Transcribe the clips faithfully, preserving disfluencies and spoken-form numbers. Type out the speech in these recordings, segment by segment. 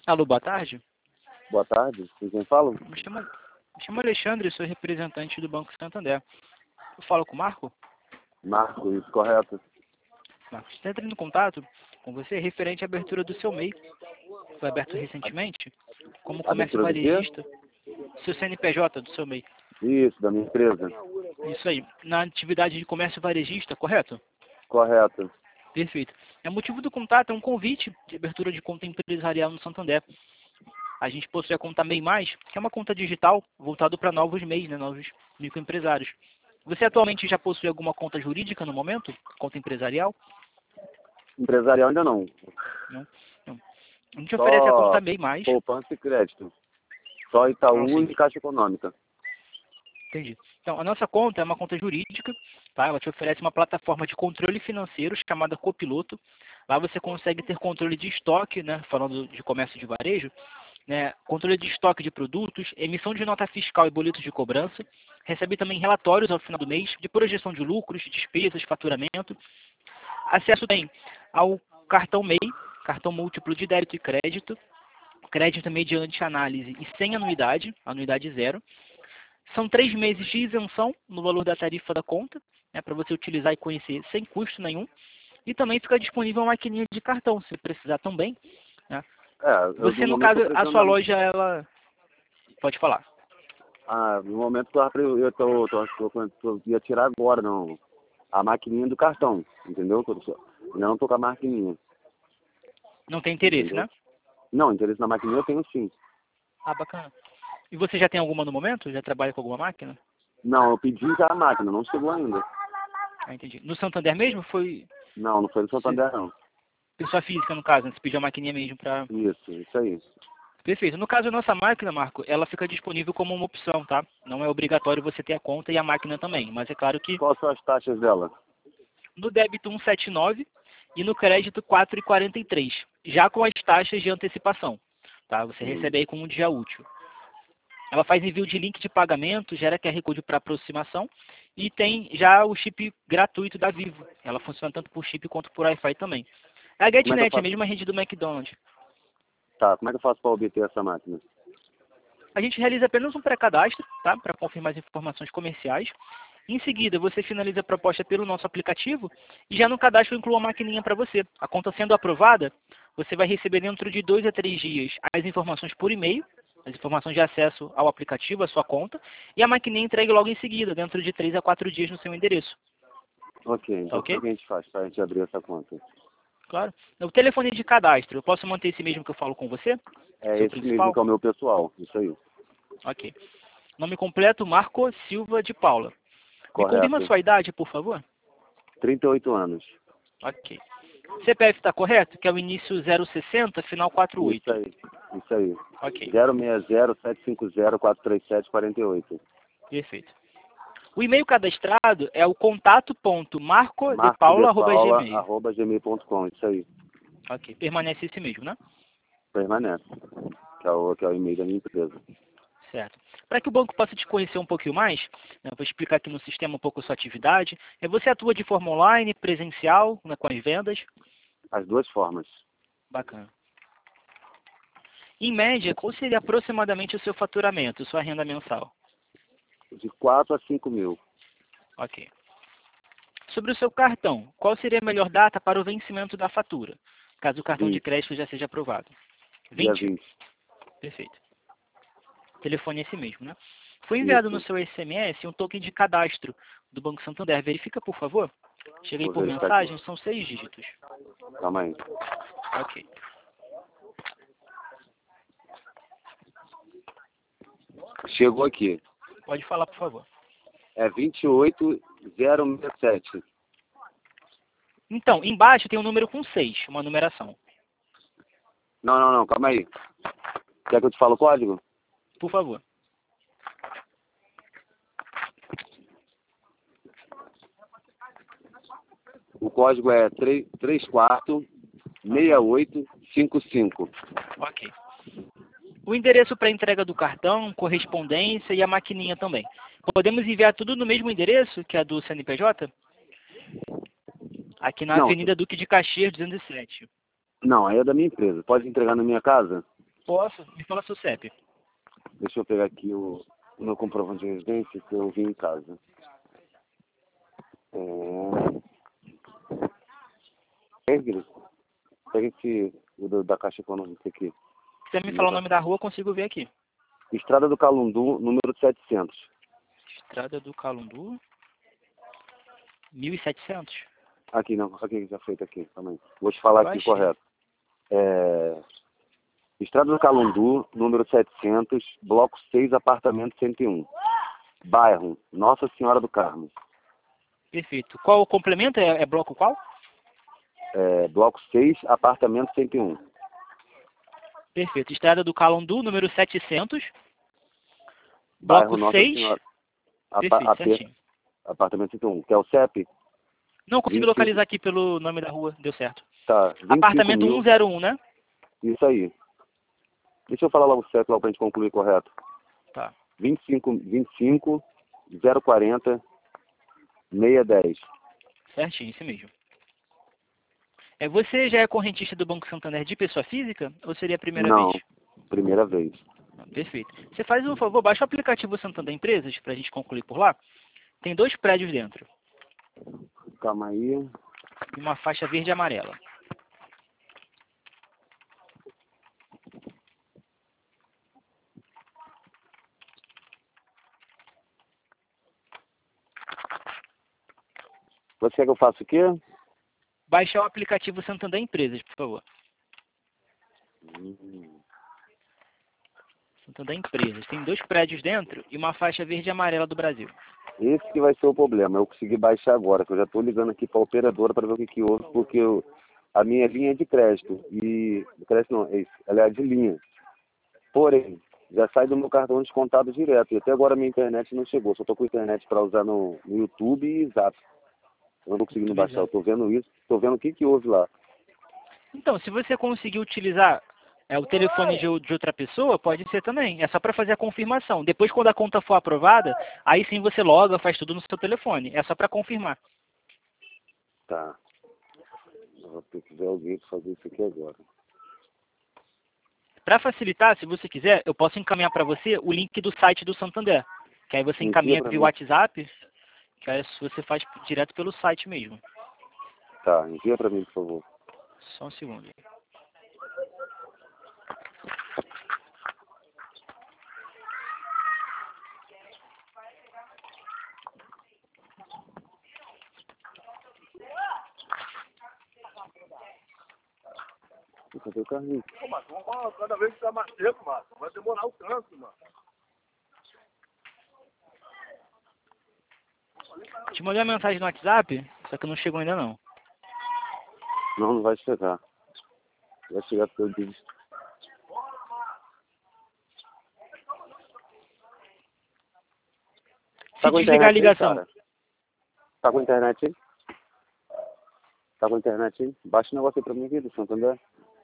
Alô, boa tarde. Boa tarde, com quem fala? Me chamo, me chamo Alexandre, sou representante do Banco Santander. Eu falo com o Marco? Marco, isso, correto. Marcos, está entrando em contato com você referente à abertura do seu M E I. Foi aberto recentemente como comércio Abertura do quê? varejista. Seu C N P J do seu M E Isso, da minha empresa. I. Isso aí. Na atividade de comércio varejista, correto? Correto. Perfeito. O motivo do contato é um convite de abertura de conta empresarial no Santander. A gente possui a conta M E I Mais, que é uma conta digital voltada para novos M E Is, né, novos microempresários. Você atualmente já possui alguma conta jurídica no momento? Conta empresarial? Empresarial ainda não. Não. Não. A gente oferece a conta M E I Mais. Poupança e crédito. Só Itaú Ah, sim. e Caixa Econômica. Entendi. Então, a nossa conta é uma conta jurídica, tá? Ela te oferece uma plataforma de controle financeiro chamada Copiloto. Lá você consegue ter controle de estoque, né? Falando de comércio de varejo, né? Controle de estoque de produtos, emissão de nota fiscal e boletos de cobrança. Recebe também relatórios ao final do mês de projeção de lucros, despesas, faturamento. Acesso tem ao cartão M E I, cartão múltiplo de débito e crédito, crédito mediante análise e sem anuidade, anuidade zero. São três meses de isenção no valor da tarifa da conta, né, para você utilizar e conhecer sem custo nenhum. E também fica disponível uma maquininha de cartão, se precisar também. Né. É, eu, Você, no no momento, caso, tô a sua precisando... loja, ela... Pode falar. Ah, no momento eu tô, eu tô, tô, tô, tô, tô ia tirar agora, não. A maquininha do cartão, entendeu? Eu tô- Ainda não tô com a maquininha. Não tem interesse, Entendeu? né? Não, interesse na maquininha eu tenho sim. Ah, bacana. E você já tem alguma no momento? Já trabalha com alguma máquina? Não, eu pedi já a máquina, não chegou ainda. Ah, entendi. No Santander mesmo foi Não, não foi do você- Santander não. pessoa física, no caso, né? Você pediu a maquininha mesmo para... Isso, isso aí. Perfeito. No caso, a nossa máquina, Marco, ela fica disponível como uma opção, tá? Não é obrigatório você ter a conta e a máquina também. Mas é claro que Quais são as taxas dela? no débito cento e setenta e nove e no crédito quatro vírgula quarenta e três, já com as taxas de antecipação. Tá? Você Hum. recebe aí como um dia útil. Ela faz envio de link de pagamento, gera Q R Code para aproximação e tem já o chip gratuito da Vivo. Ela funciona tanto por chip quanto por Wi-Fi também. A Como é que eu GetNet é a faço? mesma rede do McDonald's. Tá, como é que eu faço para obter essa máquina? A gente realiza apenas um pré-cadastro, tá? Para confirmar as informações comerciais. Em seguida, você finaliza a proposta pelo nosso aplicativo e já no cadastro inclui uma maquininha para você. A conta sendo aprovada, você vai receber dentro de dois a três dias as informações por e-mail, as informações de acesso ao aplicativo, à sua conta, e a maquininha entregue logo em seguida, dentro de três a quatro dias no seu endereço. Ok, Tá então ok? como é que a gente faz para a gente abrir essa conta? Claro. O telefone de cadastro, eu posso manter esse mesmo que eu falo com você? É Seu esse mesmo principal? que é o meu pessoal, isso aí. Ok. Nome completo, Marco Silva de Paula. Me confirma a Correto. sua idade, por favor? trinta e oito anos. Ok. C P F está correto? Que é o início zero sessenta, final quatro Isso oito. aí, isso aí. Ok, zero seis zero, sete cinco zero, quatro três sete, quatro oito. perfeito. O e-mail cadastrado é o contato ponto marco de paula arroba marcodepaula, gmail. arroba gmail ponto com, isso aí. Ok, permanece esse mesmo, né? Permanece. Que é o, que é o e-mail da minha empresa. Certo. Para que o banco possa te conhecer um pouquinho mais, né, vou explicar aqui no sistema um pouco a sua atividade. É, Você atua de forma online, presencial, né, com as vendas? As duas formas. Bacana. Em média, qual seria aproximadamente o seu faturamento, sua renda mensal? De quatro a cinco mil. Ok. Sobre o seu cartão, qual seria a melhor data para o vencimento da fatura, caso o cartão de vinte. crédito já seja aprovado? Dia vinte? vinte. Perfeito. Telefone é esse mesmo, né? Foi enviado no Isso. seu S M S um token de cadastro do Banco Santander. Verifica, por favor. Cheguei Vou por verificar mensagem, aqui. são seis dígitos. Calma aí. Ok. Chegou aqui. Pode falar, por favor. É vinte e oito zero sessenta e sete. Então, embaixo tem um número com seis, uma numeração. Não, não, não, calma aí. Quer que eu te fale o código? Por favor. O código é três quatro seis oito cinco cinco. Ok. O endereço para entrega do cartão, correspondência e a maquininha também. Podemos enviar tudo no mesmo endereço, que é a do C N P J? Aqui na Não, Avenida Duque de Caxias, duzentos e sete. não, aí é da minha empresa. Pode entregar na minha casa? Posso? Me fala seu C E P. Deixa eu pegar aqui o, o meu comprovante de residência que eu vim em casa. É... Pega pega esse, o do- da Caixa Econômica aqui. Se você me falar o nome da rua, eu consigo ver aqui. Estrada do Calundu, número setecentos. Estrada do Calundu, mil e setecentos. Aqui não, aqui já feito aqui também. Vou te falar Eu aqui achei. correto. É... Estrada do Calundu, número setecentos, bloco seis, apartamento cento e um. Bairro Nossa Senhora do Carmo. Perfeito. Qual o complemento? É, é bloco qual? É, bloco seis, apartamento cento e um. Perfeito. Estrada do Calundu, número setecentos. Bairro Bloco Nossa seis. Senhora. Apa, Perfeito, AP, certinho. apartamento cento e um. Que é o C E P? Não consegui vinte e cinco. localizar aqui pelo nome da rua. Deu certo. Tá, vinte e cinco Apartamento mil. cento e um, né? Isso aí. Deixa eu falar logo o C E P lá pra gente concluir correto. Tá. vinte e cinco, vinte e cinco, zero quarenta, seiscentos e dez. Certinho, isso mesmo. É, você já é correntista do Banco Santander de pessoa física ou seria a primeira Não, vez? primeira vez. Ah, perfeito. Você faz um favor, baixa o aplicativo Santander Empresas para a gente concluir por lá. Tem dois prédios dentro Calma aí. e uma faixa verde e amarela. Você quer que eu faça o quê? Baixar o aplicativo Santander Empresas, por favor. Hum. Santander Empresas. Tem dois prédios dentro e uma faixa verde e amarela do Brasil. Esse que vai ser o problema. Eu consegui baixar agora, que eu já estou ligando aqui para a operadora para ver o que, que houve, porque eu, a minha linha é de crédito. E. De crédito não, é isso, ela é de linha. Porém, já sai do meu cartão descontado direto. E até agora a minha internet não chegou. Só estou com internet para usar no, no YouTube e Zap. Eu não estou conseguindo YouTube, baixar. Eu exato. estou vendo isso, estou vendo o que, que houve lá. Então, se você conseguir utilizar é, o telefone de, de outra pessoa, pode ser também. É só para fazer a confirmação. Depois, quando a conta for aprovada, aí sim você loga, faz tudo no seu telefone. É só para confirmar. Tá. Eu vou ter que ver alguém para fazer isso aqui agora. Para facilitar, se você quiser, eu posso encaminhar para você o link do site do Santander. Que aí você Envia encaminha pra via mim. WhatsApp, que aí você faz direto pelo site mesmo. Tá, envia para mim, por favor. Só um segundo. Cadê o carrinho? Pô, mas vamos cada vez ficar mais tempo, mano. Vai demorar o trânsito, mano. Te mandei uma mensagem no WhatsApp, só que não chegou ainda não. Não, não vai chegar. Vai chegar porque eu disse. Se desligar a ligação. Aí, cara? Tá com internet aí? Tá com internet aí? Baixa o negócio aí pra mim aqui do Santander.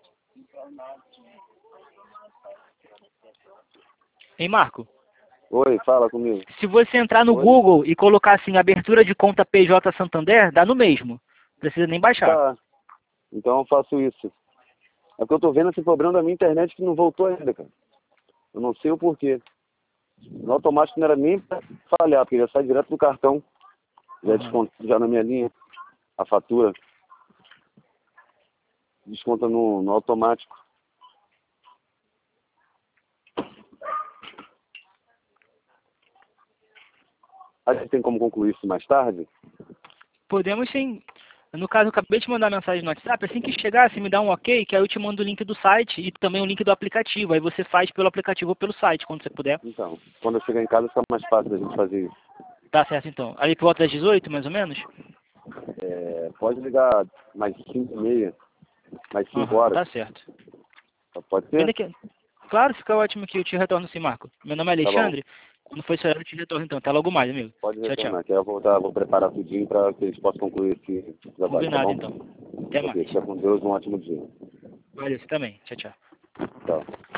Hein, Marco? Oi, fala comigo. Se você entrar no Oi? Google e colocar assim, abertura de conta P J Santander, dá no mesmo. Não precisa nem baixar. Tá. Então eu faço isso. É porque eu tô vendo esse problema da minha internet que não voltou ainda, cara. Eu não sei o porquê. No automático não era nem pra falhar, porque já sai direto do cartão. Já Uhum. desconta já na minha linha a fatura. Desconta no, no automático. A gente tem como concluir isso mais tarde? Podemos sim. No caso, eu acabei de mandar mensagem no WhatsApp. Assim que chegar, você me dá um ok, que aí eu te mando o link do site e também o link do aplicativo. Aí você faz pelo aplicativo ou pelo site, quando você puder. Então, quando eu chegar em casa fica mais fácil da gente fazer isso. Tá certo, então. Ali por volta das dezoito, mais ou menos? É, pode ligar mais cinco e meia, mais cinco Uhum, horas. tá certo. Pode ser? Pena que... Claro, fica ótimo que eu te retorno sim, Marco. Meu nome é Tá bom. Alexandre. Quando for esse horário, eu te retorno então. Até logo mais, amigo. Pode Tchau, tchau. retornar, que aí eu vou, dar, vou preparar tudinho para que eles possam concluir esse trabalho, Combinado, tá bom? então. Até Ok, mais. fica com Deus, um ótimo dia. Valeu, você também. Tchau, tchau. Tchau.